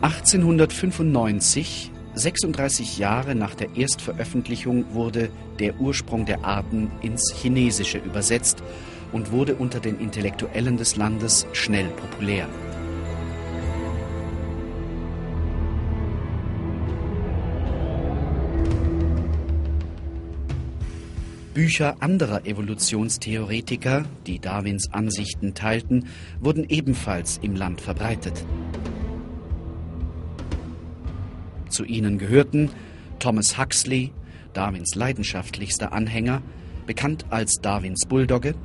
1895, 36 Jahre nach der Erstveröffentlichung, wurde Der Ursprung der Arten ins Chinesische übersetzt und wurde unter den Intellektuellen des Landes schnell populär. Bücher anderer Evolutionstheoretiker, die Darwins Ansichten teilten, wurden ebenfalls im Land verbreitet. Zu ihnen gehörten Thomas Huxley, Darwins leidenschaftlichster Anhänger, bekannt als Darwins Bulldogge,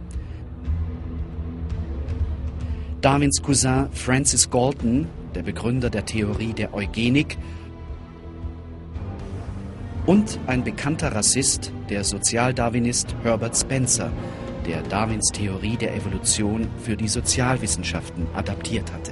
Darwins Cousin Francis Galton, der Begründer der Theorie der Eugenik, und ein bekannter Rassist, der Sozialdarwinist Herbert Spencer, der Darwins Theorie der Evolution für die Sozialwissenschaften adaptiert hatte.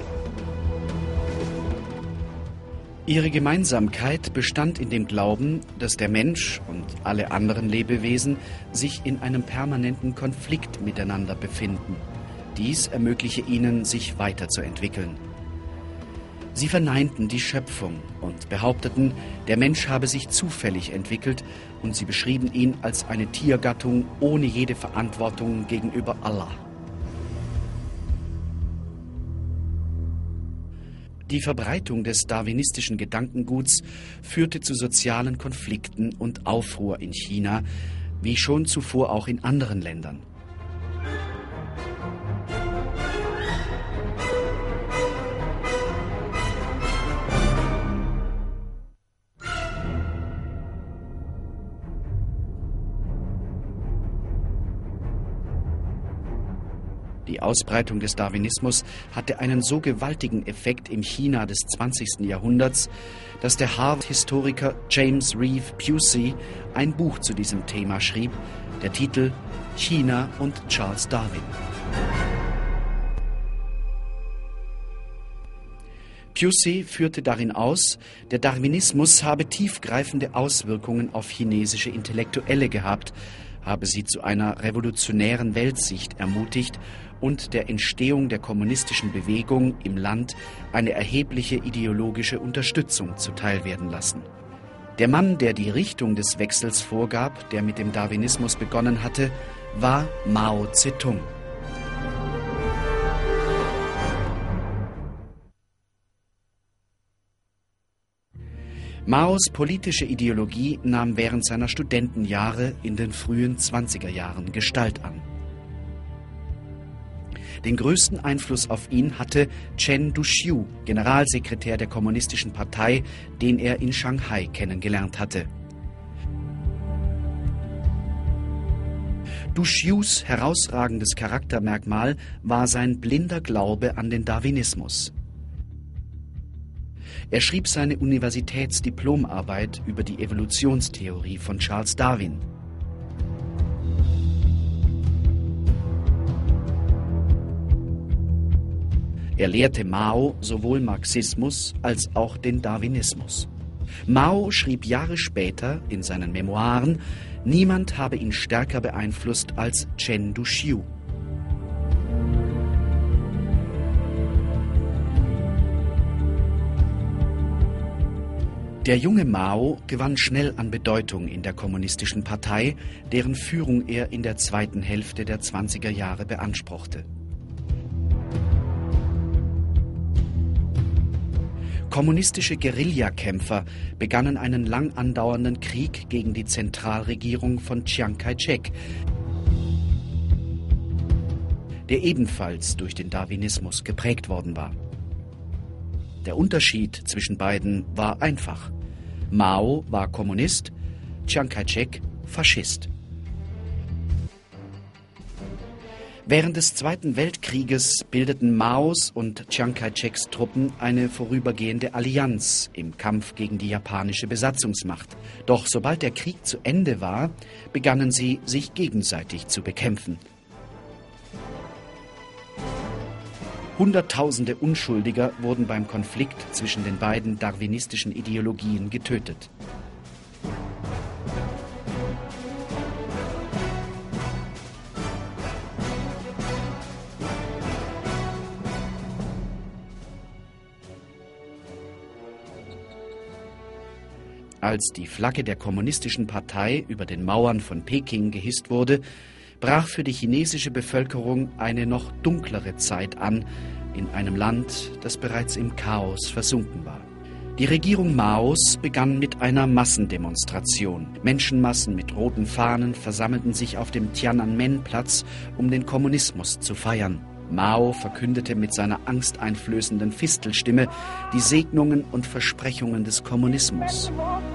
Ihre Gemeinsamkeit bestand in dem Glauben, dass der Mensch und alle anderen Lebewesen sich in einem permanenten Konflikt miteinander befinden. Dies ermögliche ihnen, sich weiterzuentwickeln. Sie verneinten die Schöpfung und behaupteten, der Mensch habe sich zufällig entwickelt, und sie beschrieben ihn als eine Tiergattung ohne jede Verantwortung gegenüber Allah. Die Verbreitung des darwinistischen Gedankenguts führte zu sozialen Konflikten und Aufruhr in China, wie schon zuvor auch in anderen Ländern. Die Ausbreitung des Darwinismus hatte einen so gewaltigen Effekt im China des 20. Jahrhunderts, dass der Harvard-Historiker James Reeve Pusey ein Buch zu diesem Thema schrieb, der Titel China und Charles Darwin. Pusey führte darin aus, der Darwinismus habe tiefgreifende Auswirkungen auf chinesische Intellektuelle gehabt, habe sie zu einer revolutionären Weltsicht ermutigt und der Entstehung der kommunistischen Bewegung im Land eine erhebliche ideologische Unterstützung zuteilwerden lassen. Der Mann, der die Richtung des Wechsels vorgab, der mit dem Darwinismus begonnen hatte, war Mao Zedong. Maos politische Ideologie nahm während seiner Studentenjahre in den frühen 20er Jahren Gestalt an. Den größten Einfluss auf ihn hatte Chen Duxiu, Generalsekretär der Kommunistischen Partei, den er in Shanghai kennengelernt hatte. Duxius herausragendes Charaktermerkmal war sein blinder Glaube an den Darwinismus. Er schrieb seine Universitätsdiplomarbeit über die Evolutionstheorie von Charles Darwin. Er lehrte Mao sowohl Marxismus als auch den Darwinismus. Mao schrieb Jahre später in seinen Memoiren, niemand habe ihn stärker beeinflusst als Chen Duxiu. Der junge Mao gewann schnell an Bedeutung in der Kommunistischen Partei, deren Führung er in der zweiten Hälfte der 20er Jahre beanspruchte. Kommunistische Guerillakämpfer begannen einen lang andauernden Krieg gegen die Zentralregierung von Chiang Kai-shek, der ebenfalls durch den Darwinismus geprägt worden war. Der Unterschied zwischen beiden war einfach. Mao war Kommunist, Chiang Kai-shek Faschist. Während des Zweiten Weltkrieges bildeten Maos und Chiang Kai-sheks Truppen eine vorübergehende Allianz im Kampf gegen die japanische Besatzungsmacht. Doch sobald der Krieg zu Ende war, begannen sie, sich gegenseitig zu bekämpfen. Hunderttausende Unschuldiger wurden beim Konflikt zwischen den beiden darwinistischen Ideologien getötet. Als die Flagge der Kommunistischen Partei über den Mauern von Peking gehisst wurde, brach für die chinesische Bevölkerung eine noch dunklere Zeit an, in einem Land, das bereits im Chaos versunken war. Die Regierung Maos begann mit einer Massendemonstration. Menschenmassen mit roten Fahnen versammelten sich auf dem Tiananmen-Platz, um den Kommunismus zu feiern. Mao verkündete mit seiner angsteinflößenden Fistelstimme die Segnungen und Versprechungen des Kommunismus.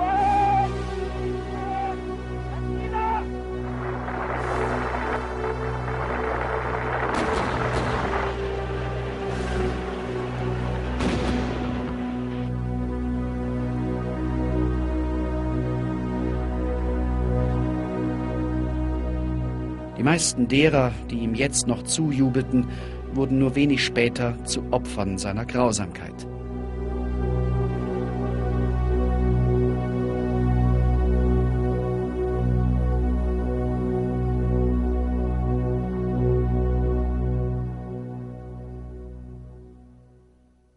Die meisten derer, die ihm jetzt noch zujubelten, wurden nur wenig später zu Opfern seiner Grausamkeit.